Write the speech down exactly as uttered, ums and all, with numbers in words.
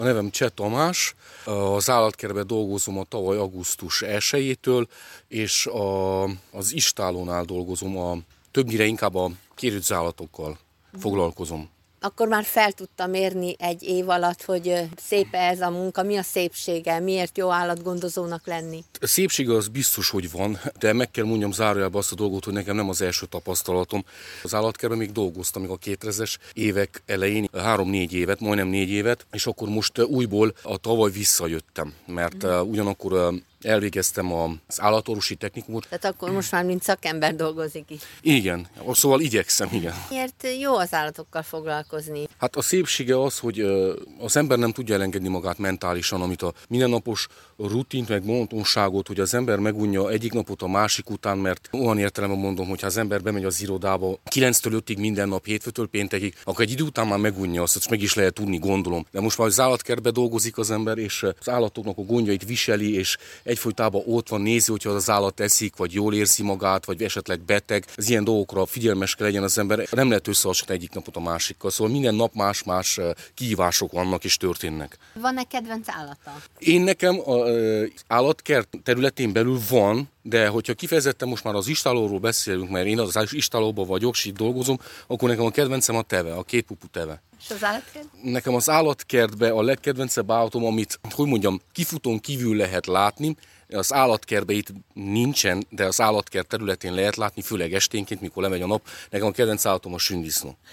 A nevem Cseh Tamás, az állatkertben dolgozom a tavaly augusztus elsejétől, és a, az istállónál dolgozom, a, többnyire inkább a kérődző állatokkal foglalkozom. Akkor már fel tudtam mérni egy év alatt, hogy szép ez a munka, mi a szépsége, miért jó állatgondozónak lenni? A szépsége az biztos, hogy van, de meg kell mondjam zárójelbe azt a dolgot, hogy nekem nem az első tapasztalatom. Az állatkertben még dolgoztam, még a kétezres évek elején, három-négy évet, majdnem négy évet, és akkor most újból a tavaly visszajöttem, mert mm. ugyanakkor elvégeztem az állatorvosi technikumot. Tehát akkor most már mint szakember dolgozik is. Igen, szóval igyekszem, igen. Miért jó az állatokkal foglalkozni? Hát a szépsége az, hogy az ember nem tudja elengedni magát mentálisan, amit a mindennapos rutint, meg monotonságot, hogy az ember megunja egyik napot a másik után, mert olyan értelemben mondom, hogy ha az ember bemegy az irodába kilenctől ötig minden nap, hétfőtől péntekig, akkor egy idő után már megunja azt, hogy meg is lehet tudni, gondolom. De most már az állatkertben dolgozik az ember, és az állatoknak a gondjait viseli, és egyfolytában ott van, nézi, hogyha az állat eszik, vagy jól érzi magát, vagy esetleg beteg. Az ilyen dolgokra figyelmes kell legyen az ember. Nem lehet összehasonlítani egyik napot a másikkal. Szóval minden nap más-más kihívások vannak és történnek. Van-e kedvenc állata? Én nekem az állatkert területén belül van, de hogyha kifejezetten most már az istállóról beszélünk, mert én az istállóban vagyok, és itt dolgozom, akkor nekem a kedvencem a teve, a kétpupu teve. És az állatkert? Nekem az állatkertben a legkedvencebb állatom, amit, hogy mondjam, kifutón kívül lehet látni, az állatkertben itt nincsen, de az állatkert területén lehet látni, főleg esténként, mikor lemegy a nap. Nekem a kedvenc állatom a sündisznó.